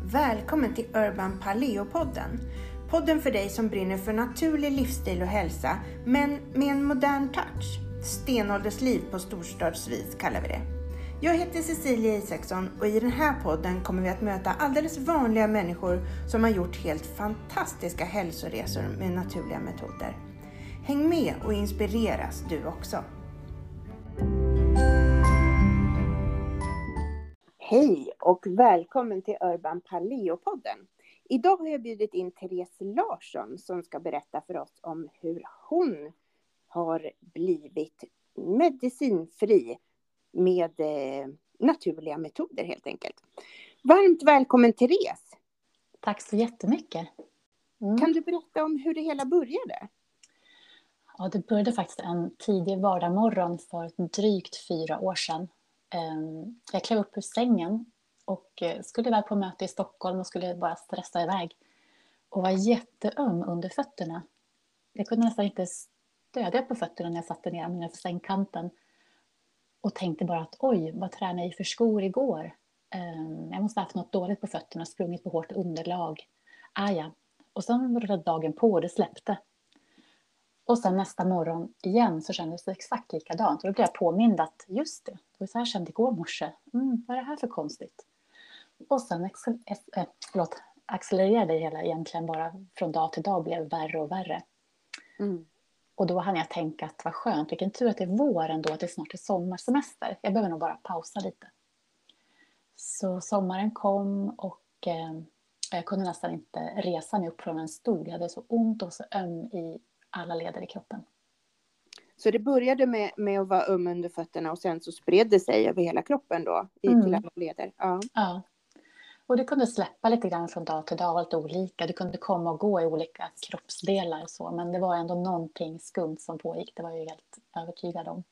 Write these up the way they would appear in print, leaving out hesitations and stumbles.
Välkommen till Urban Paleo-podden. Podden för dig som brinner för naturlig livsstil och hälsa, men med en modern touch. Stenåldersliv på storstadsvis kallar vi det. Jag heter Cecilia Isaksson och i den här podden kommer vi att möta alldeles vanliga människor som har gjort helt fantastiska hälsoresor med naturliga metoder. Häng med och inspireras du också. Hej och välkommen till Urban Paleo-podden. Idag har jag bjudit in Therese Larsson som ska berätta för oss om hur hon har blivit medicinfri med naturliga metoder helt enkelt. Varmt välkommen Therese. Tack så jättemycket. Kan du berätta om hur det hela började? Ja, det började faktiskt en tidig vardagsmorgon för drygt 4 år sedan. Jag klev upp ur sängen och skulle iväg på möte i Stockholm och skulle bara stressa iväg. Och var jätteöm under fötterna. Jag kunde nästan inte stödja på fötterna när jag satte ner mig för sängkanten. Och tänkte bara att oj, vad tränade jag i för skor igår? Jag måste ha haft något dåligt på fötterna, sprungit på hårt underlag. Ja. Och sen rullade dagen på och det släppte. Och sen nästa morgon igen så kändes det exakt likadant. Och då blev jag påmind att just det var så här kände igår morse. Vad är det här för konstigt? Och sen accelererade det hela egentligen bara från dag till dag, blev värre och värre. Och då hann jag tänka att vad skönt, vilken tur att det är vår ändå, att det snart är sommarsemester. Jag behöver nog bara pausa lite. Så sommaren kom och jag kunde nästan inte resa mig upp från en stol. Jag hade så ont och så öm i alla leder i kroppen. Så det började med att vara öm under fötterna och sen så spred det sig över hela kroppen då till alla leder? Ja. Och det kunde släppa lite grann från dag till dag, lite olika. Det kunde komma och gå i olika kroppsdelar så, men det var ändå någonting skumt som pågick. Det var jag ju helt övertygad om.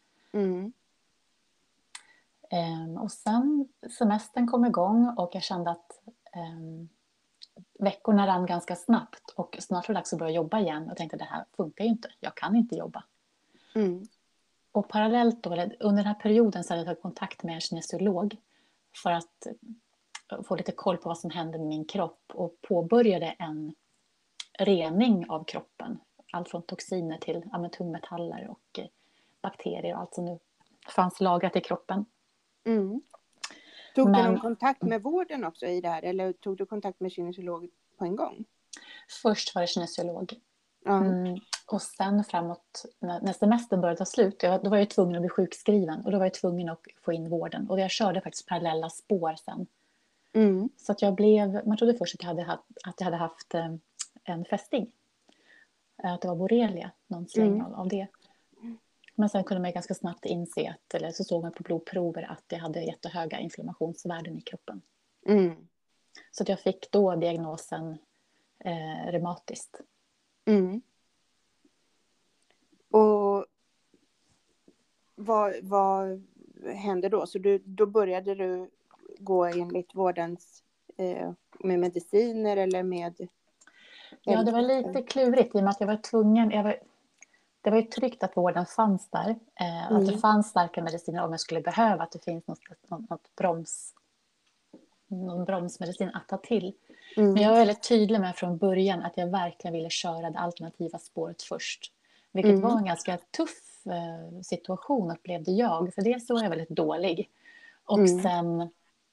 Och sen semestern kom igång och jag kände att veckorna rann ganska snabbt och snart var det dags att börja jobba igen. Och tänkte det här funkar ju inte, jag kan inte jobba. Och parallellt då, under den här perioden så hade jag tagit kontakt med en kinesiolog för att få lite koll på vad som hände med min kropp och påbörjade en rening av kroppen. Allt från toxiner till tungmetaller och bakterier och allt som nu fanns lagrat i kroppen. Tog du någon kontakt med vården också i det här? Eller tog du kontakt med kinesiolog på en gång? Först var det kinesiolog. Och sen framåt, när semestern började ta slut, då var jag tvungen att bli sjukskriven. Och då var jag tvungen att få in vården. Och jag körde faktiskt parallella spår sen. Så att man trodde först att jag hade haft en fästing. Att det var borrelia, någon släng av det. Men sen kunde man ganska snabbt inse eller så såg man på blodprover att jag hade jättehöga inflammationsvärden i kroppen. Så att jag fick då diagnosen reumatiskt. Och vad hände då? Så då började du gå enligt vårdens med mediciner eller med... Ja, det var lite klurigt i och med att jag var tvungen. Det var ju tryggt att vården fanns där. Att det fanns starka mediciner om jag skulle behöva. Att det finns någon bromsmedicin att ta till. Men jag var väldigt tydlig med från början att jag verkligen ville köra det alternativa spåret först. Vilket var en ganska tuff situation upplevde jag. För det så var jag väldigt dålig. Och sen,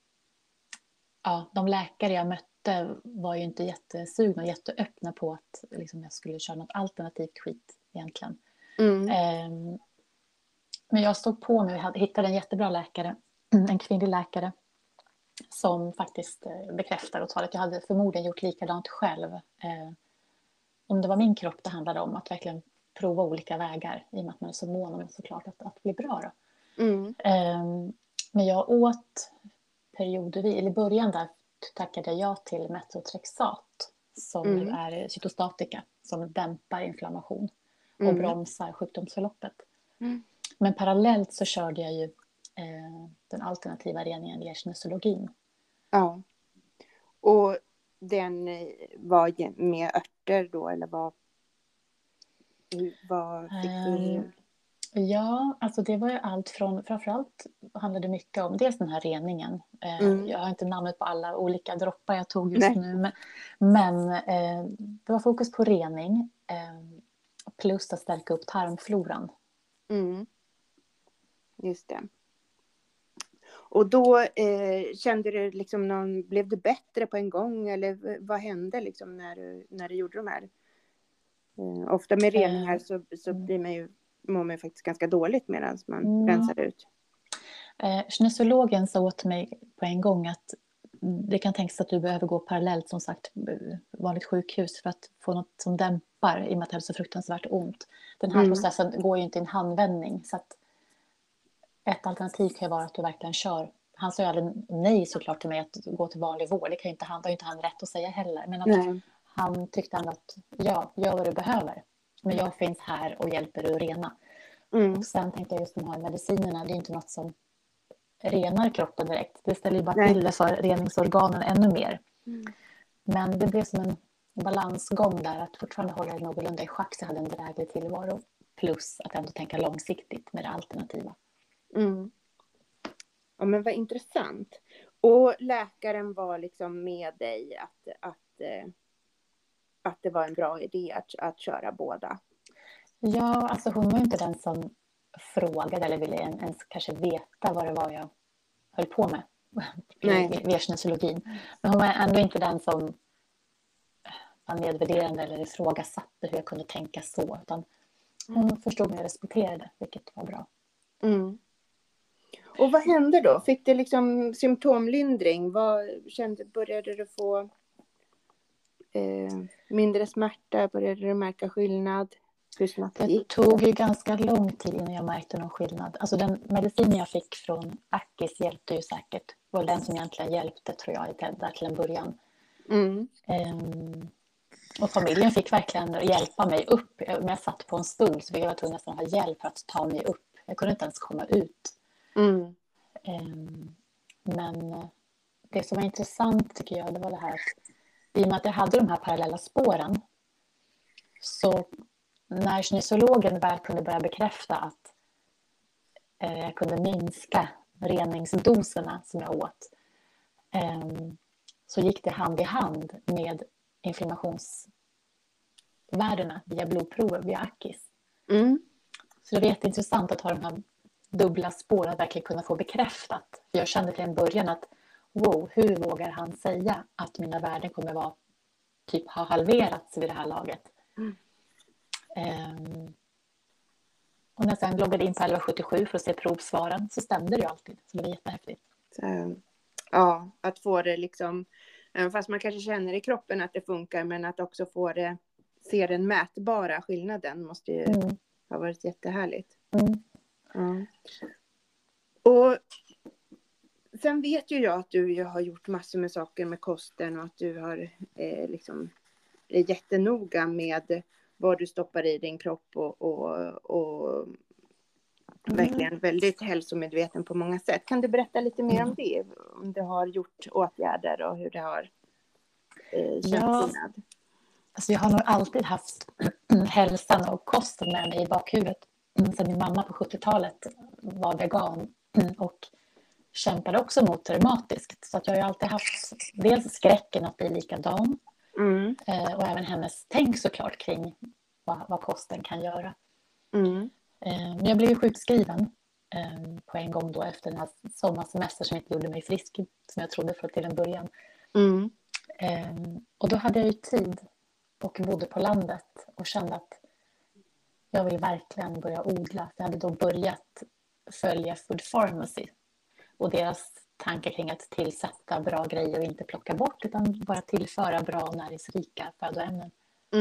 de läkare jag mötte var ju inte jättesugna och jätteöppna på att liksom, jag skulle köra något alternativt skit egentligen. Men jag stod på mig och hittade en jättebra läkare, en kvinnlig läkare som faktiskt bekräftar och talar att jag hade förmodligen gjort likadant själv. Om det var min kropp det handlade om, att verkligen prova olika vägar i och med att man är så mån om såklart att bli bra då. Men jag åt periodvis, i början där tackade jag till metotrexat som nu är cytostatika som dämpar inflammation och bromsar sjukdomsförloppet. Men parallellt så körde jag ju den alternativa reningen via kinesiologin. Ja. Och den var med örter då eller vad fick du? Ja, alltså det var ju allt från, framförallt handlade det mycket om dels den här reningen. Mm. Jag har inte namnet på alla olika droppar jag tog just Nej. nu, men det var fokus på rening plus att stärka upp tarmfloran. Mm. Just det. Och då kände du liksom blev du bättre på en gång, eller vad hände liksom när du gjorde de här? Ofta med reningar så mår man ju faktiskt ganska dåligt medan man rensar ut. Gynekologen sa åt mig på en gång att det kan tänkas att du behöver gå parallellt, som sagt, vanligt sjukhus för att få något som dämpar, i och med att det är så fruktansvärt ont. Den här processen går ju inte i en handvändning, så att ett alternativ kan ju vara att du verkligen kör. Han sa ju aldrig nej såklart till mig att gå till vanlig vård. Det har ju inte han rätt att säga heller. Men att han tyckte ändå att ja, gör vad du behöver. Men jag finns här och hjälper dig att rena. Och sen tänkte jag just de här medicinerna, det är inte något som renar kroppen direkt. Det ställer ju bara till det för reningsorganen ännu mer. Men det blev som en balansgång där, att fortfarande hålla det någorlunda i schack så jag hade en dräglig tillvaro. Plus att ändå tänka långsiktigt med det alternativa. Ja, men vad intressant. Och läkaren var liksom med dig att det var en bra idé att köra båda? Ja, alltså hon var inte den som frågade eller ville ens kanske veta vad det var jag höll på med via gynekologin. Men hon var ändå inte den som var nedvärderande eller ifrågasatte hur jag kunde tänka så. Utan hon förstod mig och respekterade, vilket var bra. Och vad hände då? Fick du liksom symptomlindring? Började du få mindre smärta? Började du märka skillnad? Hur snabbt det gick? Det tog ju ganska lång tid innan jag märkte någon skillnad. Alltså den medicin jag fick från Akis hjälpte ju säkert. Det var den som egentligen hjälpte, tror jag, där till en början. Och familjen fick verkligen hjälpa mig upp. Om jag satt på en stol så jag var nästan ha hjälp för att ta mig upp. Jag kunde inte ens komma ut. Men det som var intressant tycker jag, det var det här att i och med att jag hade de här parallella spåren, så när gynekologen väl kunde börja bekräfta att jag kunde minska reningsdoserna som jag åt, så gick det hand i hand med inflammationsvärdena via blodprover, via Akis. Så det var jätteintressant att ha de här dubbla spåren, att verkligen kunna få bekräftat. För jag kände till en början att hur vågar han säga att mina värden kommer vara ha halverats vid det här laget. Och när jag sen loggade in på 1177 för att se provsvaren så stämde det ju alltid. Så det var jättehäftigt. Ja, att få det liksom, fast man kanske känner i kroppen att det funkar, men att också få det, se den mätbara skillnaden måste ju ha varit jättehärligt. Och sen vet ju jag att du har gjort massor med saker med kosten och att du har liksom är jättenoga med vad du stoppar i din kropp och verkligen väldigt hälsomedveten på många sätt. Kan du berätta lite mer om det? Om du har gjort åtgärder och hur det har känts skillnad? Alltså jag har nog alltid haft hälsan och kosten med mig i bakhuvudet. Sen min mamma på 70-talet var vegan och kämpade också mot reumatiskt. Så att jag har alltid haft dels skräcken att bli likadan. Och även hennes tänk såklart kring vad kosten kan göra. Men jag blev sjukskriven på en gång då efter den här sommarsemester som inte gjorde mig frisk, som jag trodde till en början. Och då hade jag ju tid och bodde på landet och kände att jag vill verkligen börja odla. Jag hade då börjat följa Food Pharmacy och deras tankar kring att tillsätta bra grejer och inte plocka bort, utan bara tillföra bra näringsrika födoämnen.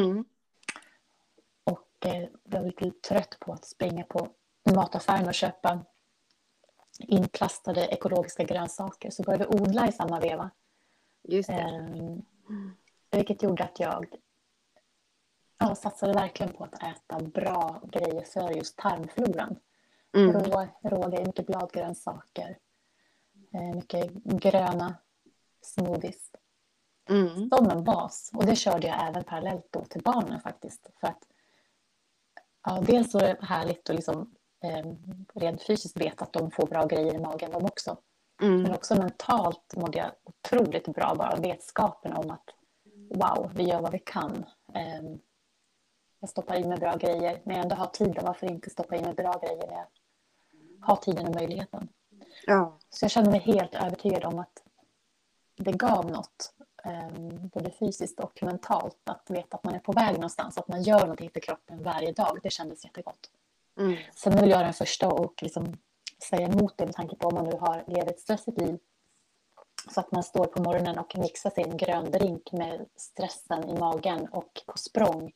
Och jag var lite trött på att springa på mataffären och köpa inplastade ekologiska grönsaker, så började vi odla i samma veva. Just det. Vilket gjorde att jag satsade verkligen på att äta bra grejer för just tarmfloran. Råga, mycket bladgrönsaker, mycket gröna smoothies. Som en bas. Och det körde jag även parallellt då till barnen faktiskt. För att dels så är det härligt att liksom rent fysiskt vet att de får bra grejer i magen de också. Men också mentalt mådde jag otroligt bra, bara vetskapen om att wow, vi gör vad vi kan. Jag stoppar i mig bra grejer. När jag ändå har tiden, varför inte stoppa i mig bra grejer när jag har tiden och möjligheten? Ja. Så jag känner mig helt övertygad om att det gav något. Både fysiskt och mentalt. Att veta att man är på väg någonstans. Att man gör någonting för kroppen varje dag. Det kändes jättegott. Sen vill jag den första och liksom säga emot det med tanke på om man nu lever ett stressigt liv. Så att man står på morgonen och mixar sin grön drink med stressen i magen och på språng.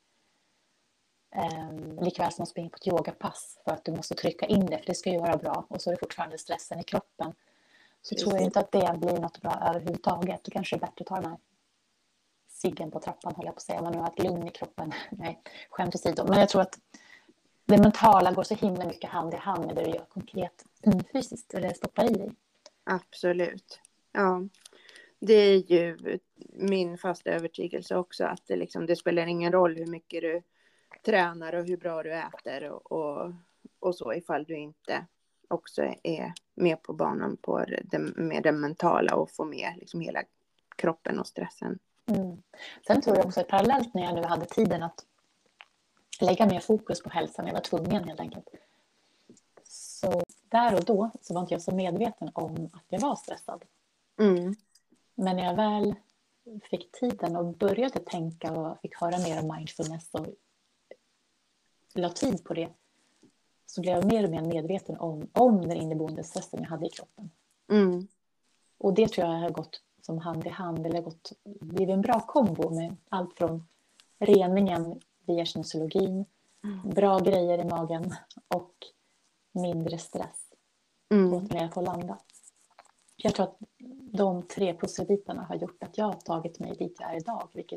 Likväl som att springa på ett yogapass för att du måste trycka in det, för det ska ju vara bra, och så är det fortfarande stressen i kroppen. Så tror jag inte att det blir något bra överhuvudtaget. Då kanske det är bättre att ta den här ciggen på trappan, håller jag på att säga, om man nu har ett lugn i kroppen. Nej, skämt åsido. Men jag tror att det mentala går så himla mycket hand i hand med det du gör konkret fysiskt, eller stoppar i dig. Absolut. Ja, det är ju min fasta övertygelse också, att det spelar ingen roll hur mycket du tränar och hur bra du äter och så, ifall du inte också är med på banan med det mentala och får med hela kroppen och stressen. Sen tror jag också parallellt, när jag nu hade tiden att lägga mer fokus på hälsan, jag var tvungen helt enkelt. Så där och då så var inte jag så medveten om att jag var stressad. Men när jag väl fick tiden och började tänka och fick höra mer om mindfulness och la tid på det, så blev jag mer och mer medveten om den inneboende stressen jag hade i kroppen. Och det tror jag har gått som hand i hand, eller blivit en bra kombo med allt från reningen via kinesiologin, bra grejer i magen och mindre stress. Låt mig få landa. Jag tror att de 3 pusselbitarna har gjort att jag har tagit mig dit jag är idag, vilket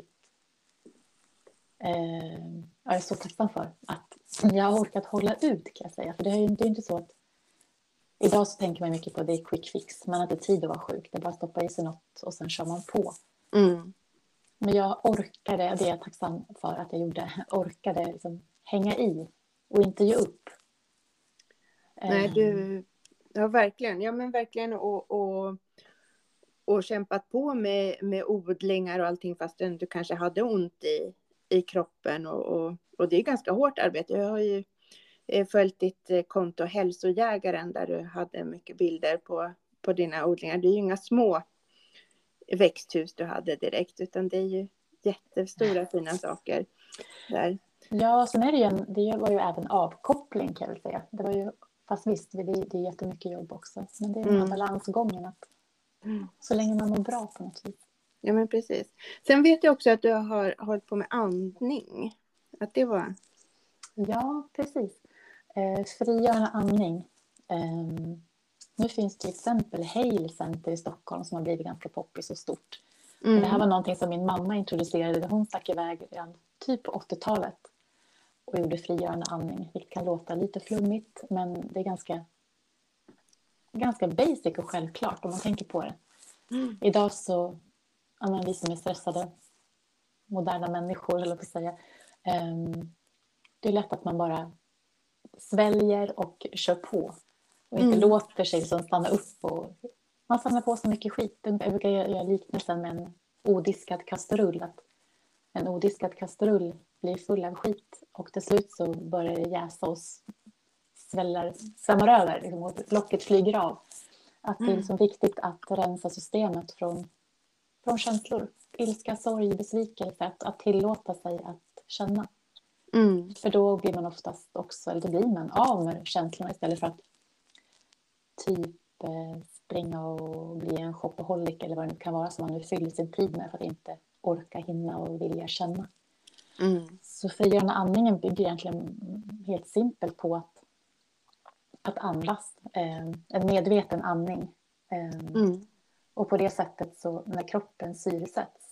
jag är så tacksam för. Att jag har orkat hålla ut, kan jag säga. För det är inte så att idag så tänker man mycket på det är quick fix. Man har inte tid att vara sjuk. Det är bara att stoppa i sig något och sen kör man på. Men jag orkade, det är jag tacksam för att jag gjorde, orkade hänga i och inte ge upp. Nej, du har verkligen, och kämpat på med odlingar och allting, fast du kanske hade ont i kroppen och det är ganska hårt arbete. Jag har ju följt ditt konto Hälsojägaren, där du hade mycket bilder på dina odlingar. Det är ju inga små växthus du hade direkt, utan det är ju jättestora fina saker där. Ja, sen är det var ju även avkoppling, kan jag väl säga. Det var ju, fast visst, det är jättemycket jobb också. Men det är den här balansgången, att så länge man mår bra på något vis. Ja, men precis. Sen vet jag också att du har hållit på med andning. Att det var... Ja, precis. Frigörande andning. Nu finns till exempel Hale Center i Stockholm som har blivit ganska poppis och stort. Det här var någonting som min mamma introducerade. Hon stack iväg redan typ på 80-talet och gjorde frigörande andning. Det kan låta lite flummigt, men det är ganska basic och självklart om man tänker på det. Idag så, vi som är stressade, moderna människor, eller på att säga, det är lätt att man bara sväljer och kör på och inte låter sig stanna upp, och man samlar på så mycket skit. Jag brukar göra liknelsen med en odiskad kastrull, att en odiskad kastrull blir full av skit och till slut så börjar det jäsa och svämmar över, och locket flyger av. Att det är viktigt att rensa systemet från känslor, ilska, sorg, besvikelse, att tillåta sig att känna. För då blir man oftast också, eller då blir man av med känslorna istället för att typ springa och bli en shopaholic eller vad det kan vara som man nu fyller sin tid med för att inte orka, hinna och vilja känna. Så frigörande andningen bygger egentligen helt simpelt på att andas, en medveten andning. Och på det sättet, så när kroppen syresätts,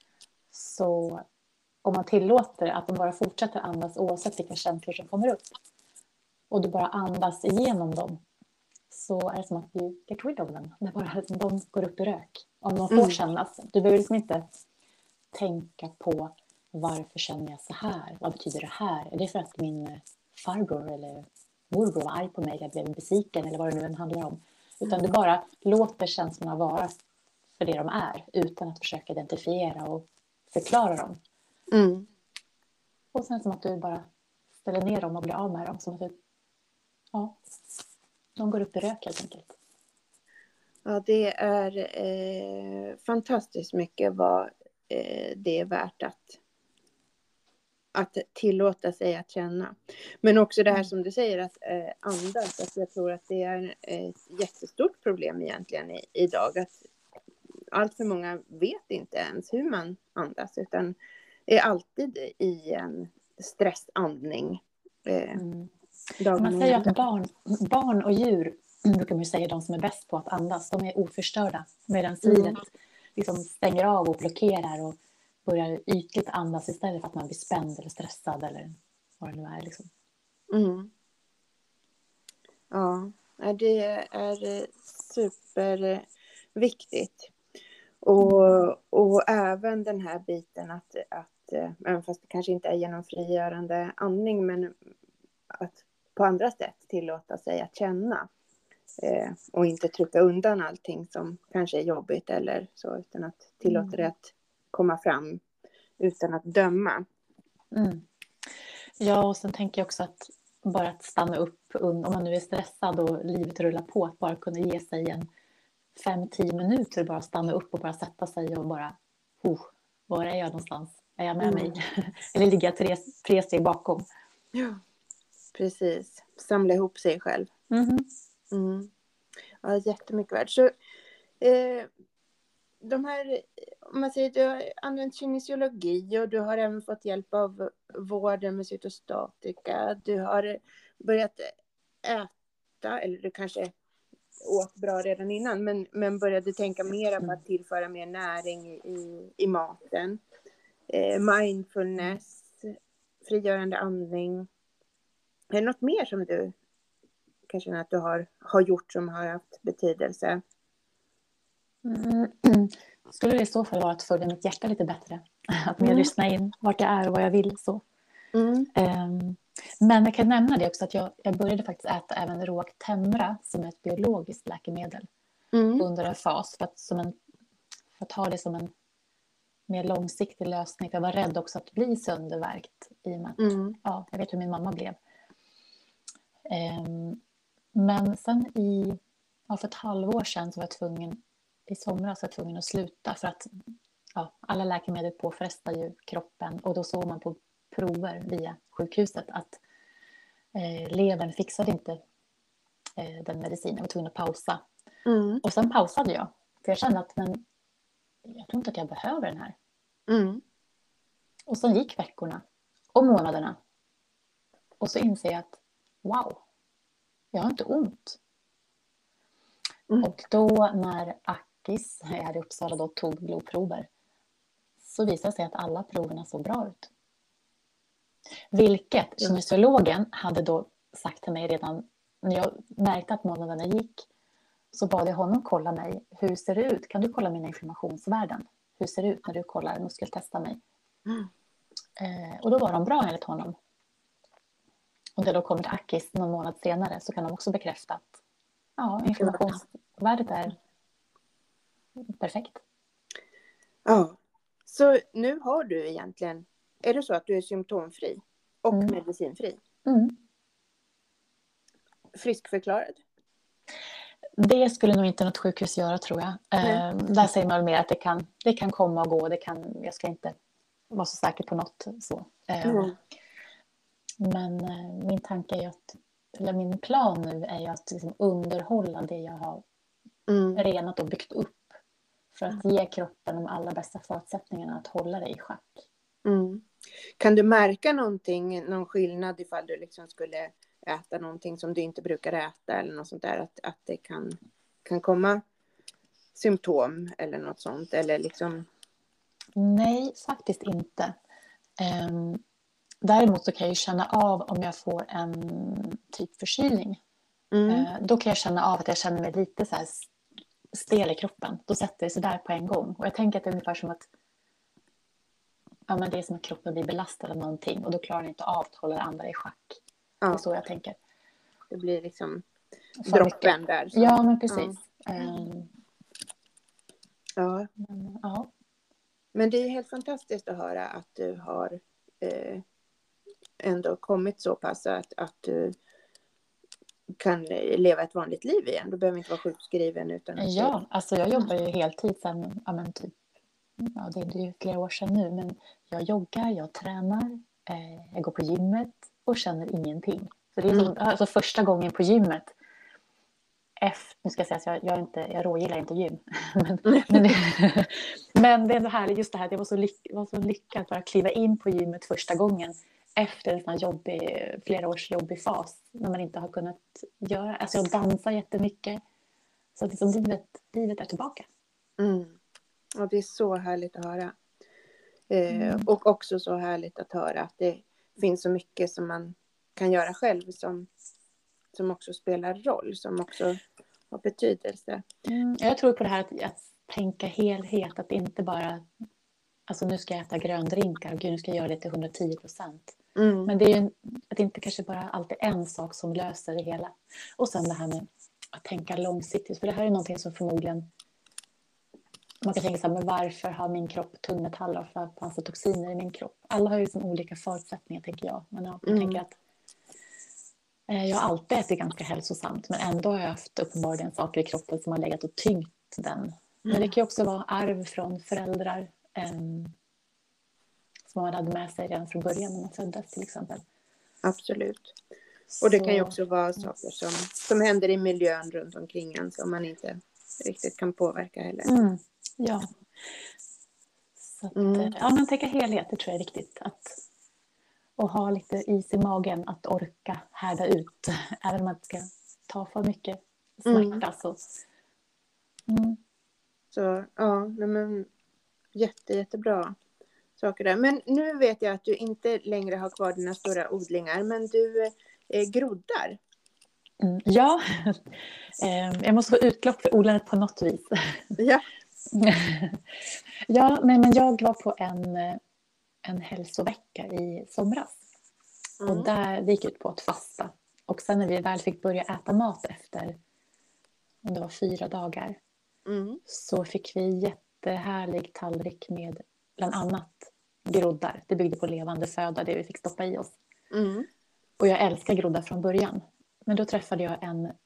så om man tillåter att de bara fortsätter andas oavsett vilka känslor som kommer upp, och du bara andas igenom dem, så är det som att du get rid of them. Det är bara som de går upp i rök. Om de får kännas. Du behöver inte tänka på varför känner jag så här? Vad betyder det här? Är det för att min farbror eller morbror var arg på mig, jag blev besviken eller vad det nu än handlar om. Utan du bara låter känslorna vara för det de är utan att försöka identifiera och förklara dem. Mm. Och sen som att du bara ställer ner dem och blir av med dem. Som att du, ja, de går upp i rök helt enkelt. Ja, det är fantastiskt mycket vad det är värt att tillåta sig att känna. Men också det här som du säger, att andas. Att jag tror att det är ett jättestort problem egentligen idag. Att allt för många vet inte ens hur man andas, utan är alltid i en stressandning. Man säger att barn och djur, brukar man säga, de som är bäst på att andas, de är oförstörda. Medan svinet liksom stänger av och blockerar och börjar ytligt andas istället för att man blir spänd eller stressad eller vad det nu är. Liksom. Ja, det är superviktigt. Och även den här biten att även fast det kanske inte är genom frigörande andning, men att på andra sätt tillåta sig att känna. Och inte trycka undan allting som kanske är jobbigt eller så, utan att tillåta det att komma fram utan att döma. Ja, och sen tänker jag också att bara att stanna upp om man nu är stressad och livet rullar på, att bara kunna ge sig en 5-10 minuter, bara stanna upp och bara sätta sig och bara, var är jag någonstans? Är jag med mig? Eller ligger jag tre steg bakom? Ja, precis. Samla ihop sig själv. Ja, jättemycket värt. Så de här, om man säger, du har använt kinesiologi och du har även fått hjälp av vården med cytostatika. Du har börjat äta, eller du kanske åt bra redan innan, men började tänka mer på att tillföra mer näring i maten. Mindfulness, frigörande andning. Är det något mer som du kanske att du har gjort som har haft betydelse? Skulle det i så fall vara att följa mitt hjärta lite bättre? Att mer lyssna in vart jag är och vad jag vill. Så. Men jag kan nämna det också att jag började faktiskt äta även rågtemra som ett biologiskt läkemedel under en fas. För att ha det som en mer långsiktig lösning. För jag var rädd också att bli söndervärkt i och med att jag vet hur min mamma blev. Men sen för ett halvår sedan så var jag tvungen, i somras var jag tvungen att sluta för att alla läkemedel påfrestar ju kroppen, och då såg man på prover via sjukhuset att levern fixade inte den medicinen. Jag var tvungen att pausa. Och sen pausade jag, för jag kände att jag tror inte att jag behöver den här. Och sen gick veckorna och månaderna, och så inser jag att wow, jag har inte ont. Och då när Akis här i Uppsala då tog blodprover, så visade det sig att alla proverna såg bra ut. Vilket kinesiologen hade då sagt till mig redan när jag märkte att månaderna gick, så bad jag honom kolla mig. Hur ser det ut? Kan du kolla mina inflammationsvärden? Hur ser det ut när du kollar muskeltestar mig? Och då var de bra enligt honom. Och när då kommer till Akis någon månad senare, så kan de också bekräfta att inflammationsvärdet är perfekt. Ja, så nu har du egentligen, är det så att du är symptomfri och medicinfri? Friskförklarad? Det skulle nog inte något sjukhus göra, tror jag. Där säger man mer att det kan komma och gå. Jag ska inte vara så säker på något så. Men min tanke är eller min plan nu är ju att liksom underhålla det jag har renat och byggt upp. För att ge kroppen de allra bästa förutsättningarna att hålla det i schack. Kan du märka någon skillnad ifall du liksom skulle äta någonting som du inte brukar äta eller något sånt där, att det kan komma symptom eller något sånt, eller liksom? Nej, faktiskt inte. Däremot så kan jag ju känna av om jag får en typ förkylning. Då kan jag känna av att jag känner mig lite så här stel i kroppen. Då sätter det sig där på en gång. Och jag tänker att det är ungefär som att men det är som att kroppen blir belastad av någonting, och då klarar den inte av att hålla det andra i schack. Det är så jag tänker. Det blir liksom För droppen mycket. där. Ja, men precis. Ja. Ja. Men det är helt fantastiskt att höra att du har ändå kommit så pass att du kan leva ett vanligt liv igen. Du behöver inte vara sjukskriven. Ja, alltså jag jobbar ju heltid sen, ja men typ, ja det är ju flera år sedan nu, men jag joggar, jag tränar, jag går på gymmet och känner ingenting. Så det är som, alltså första gången på gymmet, nu ska jag säga att jag rågillar inte gym. Men det är så härligt just det här, det var så lyckat att bara kliva in på gymmet första gången efter en sån här flera års jobbig fas när man inte har kunnat göra, alltså jag dansar jättemycket. Så liksom livet är tillbaka. Ja, det är så härligt att höra. Och också så härligt att höra att det finns så mycket som man kan göra själv som också spelar roll, som också har betydelse. Jag tror på det här att tänka helhet, att inte bara, alltså nu ska jag äta gröndrinkar och gud, nu ska jag göra det till 110%. Men det är ju att inte kanske bara alltid en sak som löser det hela. Och sen det här med att tänka långsiktigt, för det här är någonting som förmodligen man kan tänka så här, men varför har min kropp tungmetaller, varför fanns det toxiner i min kropp? Alla har ju liksom olika förutsättningar, tänker jag. Men jag tänker att jag har alltid ätit ganska hälsosamt, men ändå har jag haft uppenbarligen saker i kroppen som har legat och tyngt den. Men det kan ju också vara arv från föräldrar som man hade med sig redan från början när man föddes till exempel. Absolut. Och det kan ju också vara saker som händer i miljön runt omkring en som man inte riktigt kan påverka heller. Ja. Så att, ja, men tänka helhet, det tror jag är viktigt. Och ha lite is i magen, att orka härda ut. Även om man inte ska ta för mycket smärta. Så ja, men jättebra saker där. Men nu vet jag att du inte längre har kvar dina stora odlingar, men du groddar. Ja, jag måste få utlopp för odlandet på något vis. Ja. Ja, nej, men jag var på en hälsovecka i somras. Och det gick ut på att fasta. Och sen när vi väl fick börja äta mat efter, om det var 4 dagar, så fick vi jättehärlig tallrik med bland annat groddar. Det byggde på levande föda, det vi fick stoppa i oss. Och jag älskar groddar från början. Men då träffade jag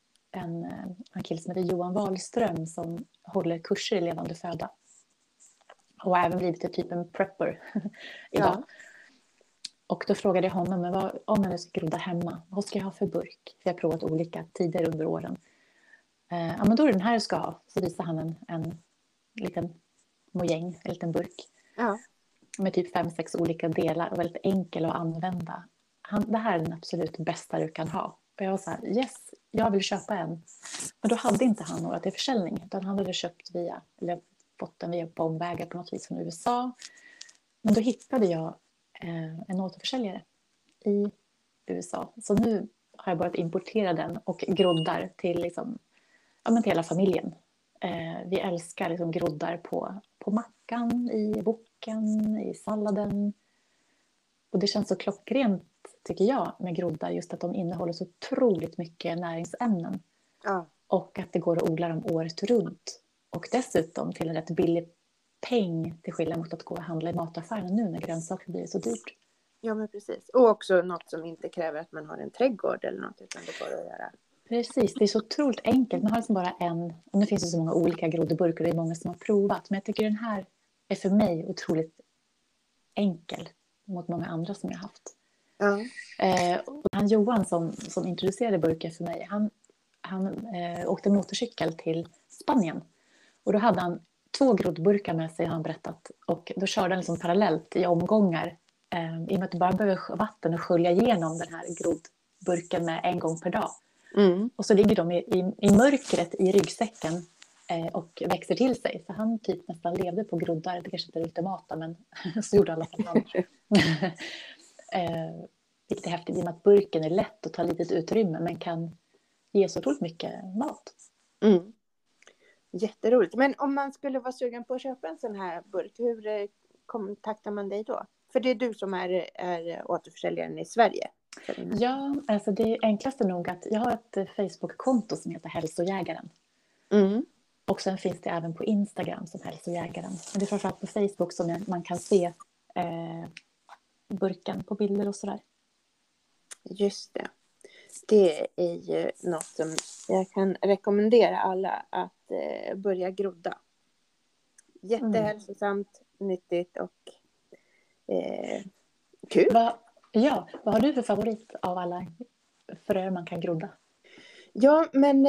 en kille som heter Johan Wahlström som håller kurser i levande föda. Och har även blivit typ en prepper idag. Ja. Och då frågade jag honom, men om jag nu ska grodda hemma, vad ska jag ha för burk? För jag har provat olika tider under åren. Ja, men då är det den här jag ska ha. Så visade han en liten mojäng, en liten burk. Ja. Med typ 5-6 olika delar och väldigt enkel att använda. Det här är den absolut bästa du kan ha. Och jag var så här, yes, jag vill köpa en. Men då hade inte han några till försäljning. Utan han hade köpt eller fått den via omvägar på något vis från USA. Men då hittade jag en återförsäljare i USA. Så nu har jag börjat importera den och groddar till, liksom, till hela familjen. Vi älskar liksom groddar på mackan, i woken, i salladen. Och det känns så klockrent, tycker jag, med groddar. Just att de innehåller så otroligt mycket näringsämnen. Ja. Och att det går att odla dem året runt. Och dessutom till en rätt billig peng, till skillnad mot att gå och handla i mataffären nu när grönsaker blir så dyrt. Ja, men precis. Och också något som inte kräver att man har en trädgård eller något, utan det går att göra. Precis, det är så otroligt enkelt. Man har liksom bara och nu finns det så många olika groddburkar och det är många som har provat. Men jag tycker den här är för mig otroligt enkel mot många andra som jag har haft. Ja. Och han Johan som introducerade burken för mig, han åkte motorcykel till Spanien. Och då hade han 2 groddburkar med sig, har han berättat. Och då körde han liksom parallellt i omgångar. I och med att du bara behöver vatten och skölja igenom den här groddburken med 1 gång per dag. Och så ligger de i mörkret i ryggsäcken och växer till sig. Så han typ nästan levde på groddar. Det kanske inte är ultimata, men så gjorde alla fall han. Vilket är häftigt i och med att burken är lätt att ta litet utrymme men kan ge så otroligt mycket mat. Jätteroligt. Men om man skulle vara sugen på att köpa en sån här burk, hur kontaktar man dig då? För det är du som är återförsäljaren i Sverige. Ja, alltså det enklaste nog att jag har ett Facebook-konto som heter Hälsojägaren. Mm. Och sen finns det även på Instagram som Hälsojägaren. Men det är framförallt på Facebook som man kan se burken på bilder och sådär. Just det. Det är ju något som jag kan rekommendera alla att börja grodda. Jättehälsosamt, nyttigt och kul. Vad har du för favorit av alla fröer man kan grodda? Ja, men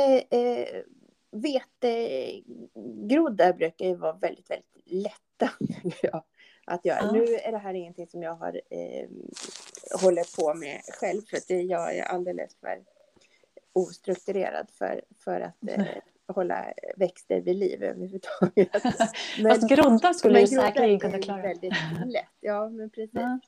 vetegroddar brukar ju vara väldigt, väldigt lätta att göra. Ja. Nu är det här ingenting som jag har håller på med själv, för att jag är alldeles för ostrukturerad för att hålla växter vid liv överhuvudtaget. Fast groddar skulle ju säkert kunna klara. Väldigt lätt, ja men precis. Ja.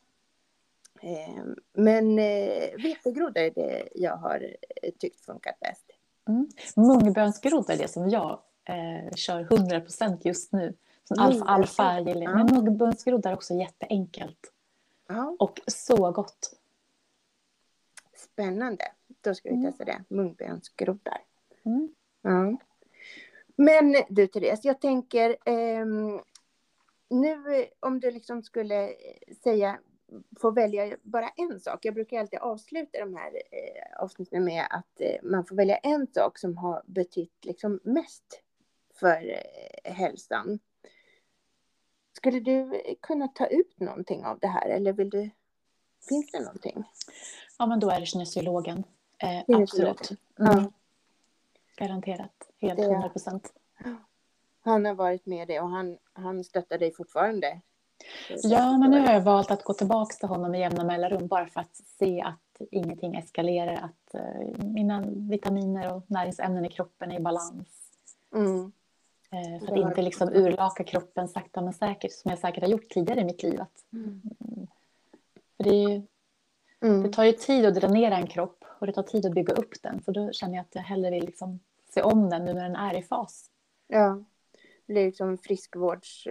Men vetegroddar är det jag har tyckt funkat bäst. Mungbönsgroddar är det som jag kör 100% just nu. Som alfa gillar. Ja. Men mungbönsgroddar är också jätteenkelt. Ja. Och så gott. Spännande. Då ska vi testa det. Mungbönsgroddar. Ja. Men du Therese, jag tänker nu om du liksom skulle få välja bara en sak. Jag brukar alltid avsluta de här avsnitten med att man får välja en sak som har betytt liksom mest för hälsan. Skulle du kunna ta ut någonting av det här, eller finns det någonting? Ja, men då är det kinesiologen. Absolut. Ja. Garanterat. Helt 100%. Han har varit med dig och han stöttar dig fortfarande. Ja, men nu har jag valt att gå tillbaka till honom med jämna mellanrum bara för att se att ingenting eskalerar, att mina vitaminer och näringsämnen i kroppen är i balans. För att inte liksom urlaka kroppen sakta men säkert, som jag säkert har gjort tidigare i mitt liv. För det tar ju tid att dränera en kropp och det tar tid att bygga upp den. Så då känner jag att jag hellre vill liksom se om den nu när den är i fas. Ja, det är liksom friskvårds...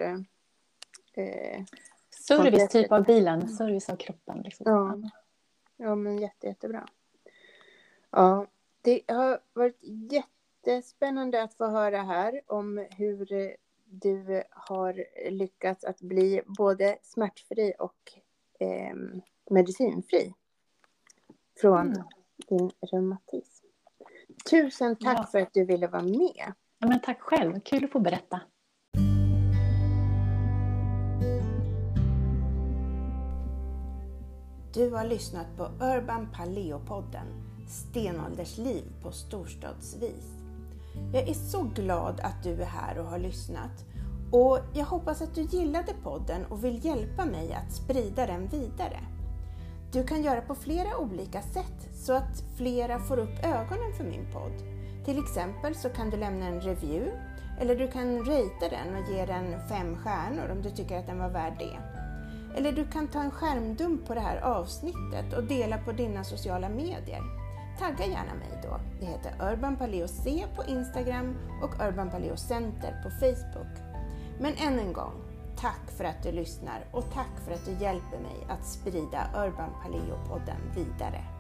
service typ av bilen, service av kroppen. Liksom. Ja, men jättebra. Ja, det har varit jättespännande att få höra här om hur du har lyckats att bli både smärtfri och medicinfri från din reumatism. Tusen tack för att du ville vara med. Ja, men tack själv, kul att få berätta. Du har lyssnat på Urban Paleo-podden, stenåldersliv på storstadsvis. Jag är så glad att du är här och har lyssnat. Och jag hoppas att du gillade podden och vill hjälpa mig att sprida den vidare. Du kan göra på flera olika sätt så att flera får upp ögonen för min podd. Till exempel så kan du lämna en review, eller du kan ratea den och ge den 5 stjärnor om du tycker att den var värd det. Eller du kan ta en skärmdump på det här avsnittet och dela på dina sociala medier. Tagga gärna mig då. Det heter Urban Paleo C på Instagram och Urban Paleo Center på Facebook. Men än en gång, tack för att du lyssnar och tack för att du hjälper mig att sprida Urban Paleo-podden vidare.